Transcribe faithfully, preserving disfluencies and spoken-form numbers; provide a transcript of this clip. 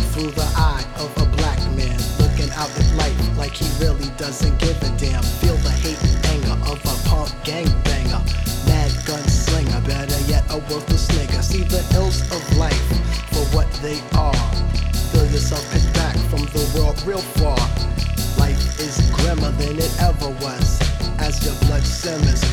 through the eye of a black man, looking out at life like he really doesn't give a damn. Feel the hate and anger of a punk gangbanger, mad gunslinger, better yet a worthless nigga. See the ills of life for what they are. Feel yourself picked back from the world real far. Life is grimmer than it ever was as your blood simmers.